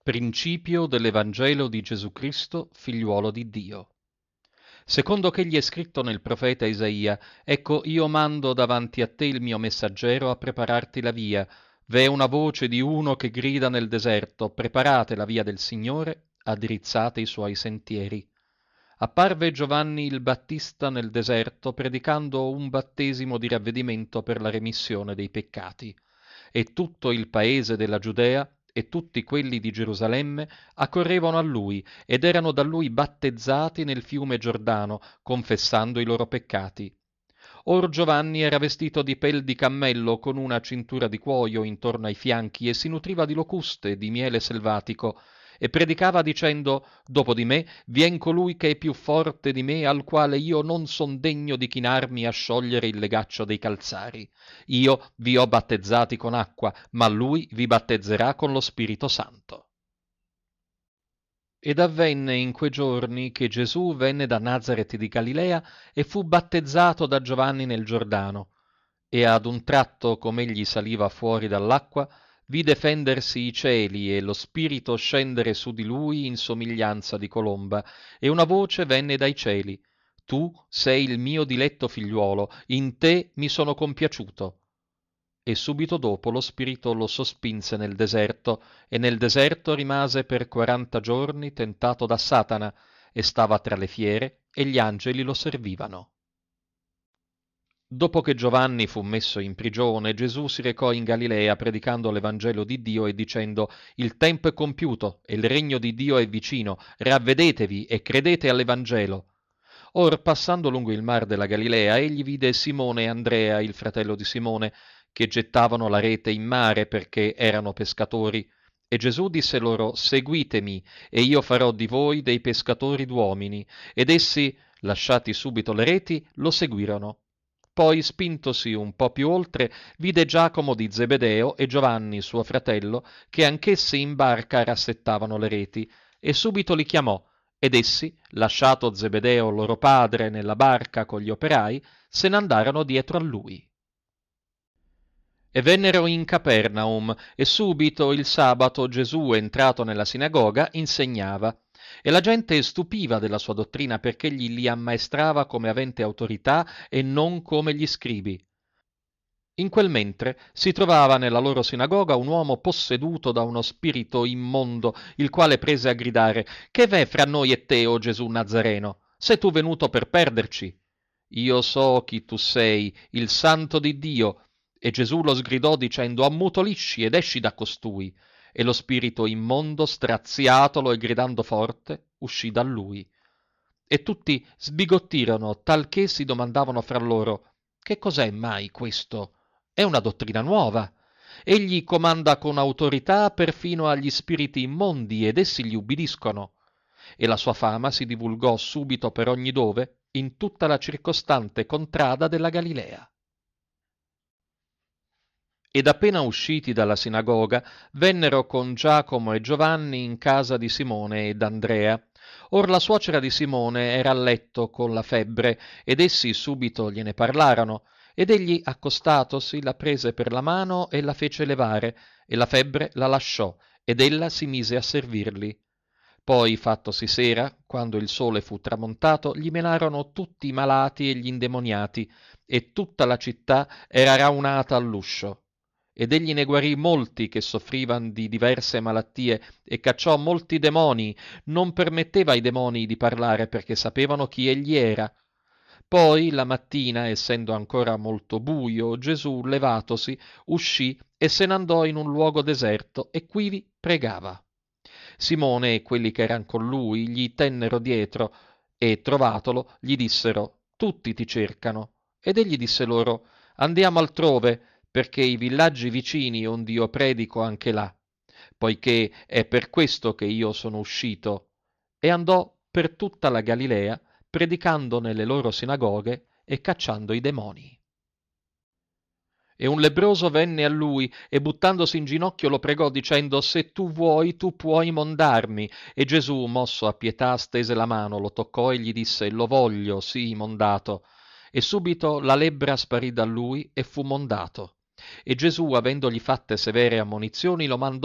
Principio dell'Evangelo di Gesù Cristo, figliuolo di Dio. Secondo che gli è scritto nel profeta Isaia: Ecco, io mando davanti a te il mio messaggero a prepararti la via. V'è una voce di uno che grida nel deserto: preparate la via del Signore, addrizzate i suoi sentieri. Apparve Giovanni il Battista nel deserto predicando un battesimo di ravvedimento per la remissione dei peccati. E tutto il paese della Giudea e tutti quelli di Gerusalemme accorrevano a lui ed erano da lui battezzati nel fiume Giordano, confessando i loro peccati. Or Giovanni era vestito di pel di cammello con una cintura di cuoio intorno ai fianchi e si nutriva di locuste e di miele selvatico e predicava dicendo: dopo di me vien colui che è più forte di me, al quale io non son degno di chinarmi a sciogliere il legaccio dei calzari. Io vi ho battezzati con acqua, ma lui vi battezzerà con lo Spirito Santo. Ed avvenne in quei giorni che Gesù venne da Nazaret di Galilea e fu battezzato da Giovanni nel Giordano. E ad un tratto, come egli saliva fuori dall'acqua, vide fendersi i cieli e lo Spirito scendere su di lui in somiglianza di colomba, e una voce venne dai cieli: Tu sei il mio diletto figliuolo, in te mi sono compiaciuto. E subito dopo lo Spirito lo sospinse nel deserto, e nel deserto rimase per 40 giorni tentato da Satana, e stava tra le fiere, e gli angeli lo servivano. Dopo che Giovanni fu messo in prigione, Gesù si recò in Galilea predicando l'Evangelo di Dio e dicendo: Il tempo è compiuto e il regno di Dio è vicino, ravvedetevi e credete all'Evangelo. Or, passando lungo il mar della Galilea, egli vide Simone e Andrea, il fratello di Simone, che gettavano la rete in mare perché erano pescatori. E Gesù disse loro: Seguitemi, e io farò di voi dei pescatori d'uomini. Ed essi, lasciati subito le reti, lo seguirono. Poi, spintosi un po' più oltre, vide Giacomo di Zebedeo e Giovanni, suo fratello, che anch'essi in barca rassettavano le reti, e subito li chiamò, ed essi, lasciato Zebedeo loro padre nella barca con gli operai, se n'andarono dietro a lui. E vennero in Capernaum, e subito il sabato Gesù, entrato nella sinagoga, insegnava. E la gente stupiva della sua dottrina, perché egli li ammaestrava come avente autorità e non come gli scribi. In quel mentre si trovava nella loro sinagoga un uomo posseduto da uno spirito immondo, il quale prese a gridare: Che v'è fra noi e te, o Gesù Nazareno? Sei tu venuto per perderci? Io so chi tu sei, il santo di Dio. E Gesù lo sgridò dicendo: Ammutolisci ed esci da costui. E lo spirito immondo, straziatolo e gridando forte, uscì da lui. E tutti sbigottirono, talché si domandavano fra loro: Che cos'è mai questo? È una dottrina nuova. Egli comanda con autorità perfino agli spiriti immondi, ed essi gli ubbidiscono. E la sua fama si divulgò subito per ogni dove, in tutta la circostante contrada della Galilea. Ed appena usciti dalla sinagoga, vennero con Giacomo e Giovanni in casa di Simone ed Andrea. Or la suocera di Simone era a letto con la febbre, ed essi subito gliene parlarono. Ed egli, accostatosi, la prese per la mano e la fece levare, e la febbre la lasciò, ed ella si mise a servirli. Poi, fattosi sera, quando il sole fu tramontato, gli menarono tutti i malati e gli indemoniati, e tutta la città era raunata all'uscio. Ed egli ne guarì molti che soffrivan di diverse malattie, e cacciò molti demoni. Non permetteva ai demoni di parlare, perché sapevano chi egli era. Poi la mattina, essendo ancora molto buio, Gesù, levatosi, uscì e se n'andò in un luogo deserto, e quivi pregava. Simone e quelli che eran con lui gli tennero dietro, e trovatolo gli dissero: Tutti ti cercano. Ed egli disse loro: Andiamo altrove, perché i villaggi vicini ond'io predico anche là, poiché è per questo che io sono uscito. E andò per tutta la Galilea, predicando nelle loro sinagoghe e cacciando i demoni. E un lebbroso venne a lui e buttandosi in ginocchio lo pregò dicendo: Se tu vuoi, tu puoi mondarmi. E Gesù, mosso a pietà, stese la mano, lo toccò e gli disse: Lo voglio, sii mondato. E subito la lebbra sparì da lui e fu mondato. E Gesù, avendogli fatte severe ammonizioni, lo mandò